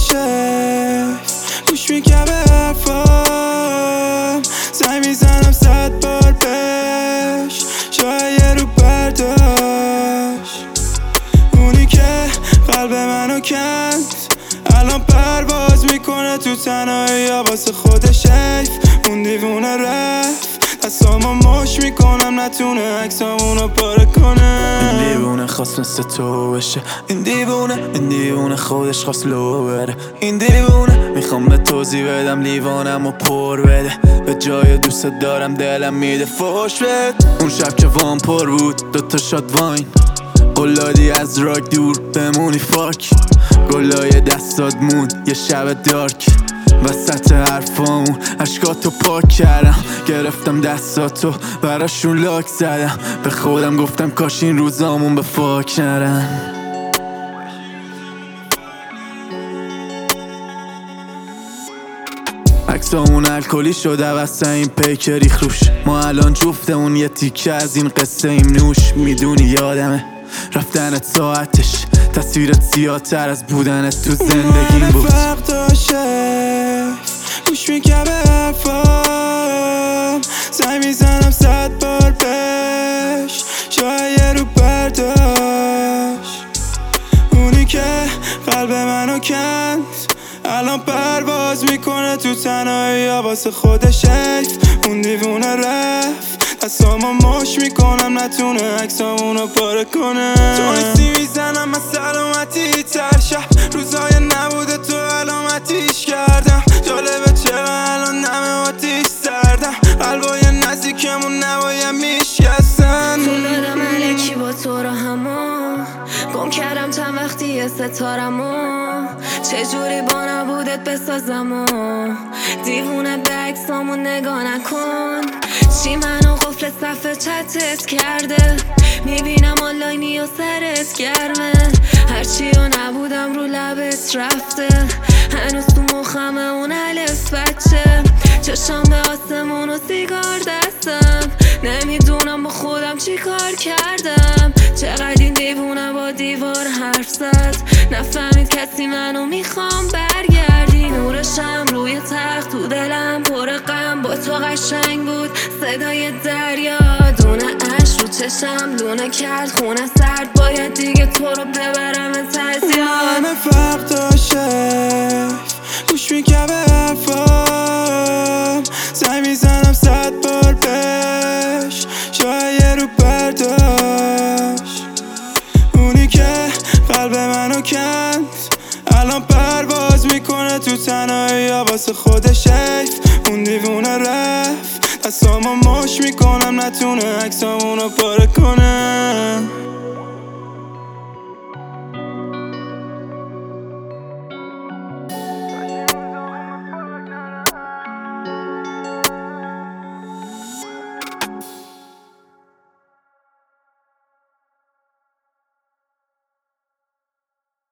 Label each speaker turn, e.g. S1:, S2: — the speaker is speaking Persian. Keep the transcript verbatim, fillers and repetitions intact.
S1: شیف گوش میکنم به حرفام، زنگ میزنم صد بار بهش، شاید یه رو برداشت. اونی که قلب منو کند الان پرواز میکنه تو تنهایی واسه خودش حیف. اون دیوونه رفت دستامو مش میکنم نتونه عکسامونو پاره کنه.
S2: این دیوونه خواست مثل تو بشه، این دیوونه این دیوونه خودش خواست لو بره. این دیوونه میخوام به توضیح بدم لیوانم و پر بده، به جای دوست دارم دلم میده فوش بد. اون شب که وام پر بود دوتا شات واین، قلادی از راک دور بمونی فاک. گلای دستات موند یه شب دارک، وسط حرفامون عشقاتو پاک کردم. گرفتم دستاتو براشون لاک زدم، به خودم گفتم کاش این روزامون به فاک نرن. عکسامون الکلی شده واسه این پیک ریخ روش، ما الان جفتمون یه تیکه از این قصه ایم نوش. میدونی یادمه رفتنت ساعتش تصویرت زیادتر از بودنت تو زندگیم بود.
S1: فرق داشته گوش میکنم به حرفام، زنگ میزنم صد بار بهش، شاید یه رو برداشت. اونی که قلب منو کند الان پرواز میکنه تو تنهایی واسه خودش حیف. اون دیوونه رفت دستامو مش میکنم نتونه عکسامونو پاره کنه. تو نیستی میزنم من سلامتی تر شب، روزای نبوده تو علامتیش کردم. جالبه چرا الان نمه آتیش سردم، قلبای نزدیکمون نباید میشکستن.
S3: پول دادم الکی با تو رو همو گم کردم چند وقتی ستارمو، چجوری با نبودت بسازمو. دیوونه به عکسامون نگاه نکن، چی منو قفل صفحه چتت کرده. میبینم آنلاینی و سرت گرمه، هرچی و نبودم رو لبت رفته. هنوز تو مخمه اون الف بچه، چشم به آسمون و سیگار دستم. نمیدونم با خودم چی کار کردم، چقدر این دیوونه با دیوار حرف زد. نفهمید کسی منو میخوام برگردی. نورشم روی تخت تو دلم پر غم، با تو قشنگ بود صدای دریا. دونه اش رو چشم لونه کرد خونه سرد، باید دیگه تو رو ببرم تزیاد.
S1: همه فرق داشته گوش میکنم به حرفام، زنگ میزنم صد بار بهش، شاید یه رو برداشت. اونی که قلب منو کند الان پرواز میکنه تو تنهایی واسه خودش حیف. اون دیوونه رفت دستامو مش میکنم نتونه عکسامونو پاره کنه.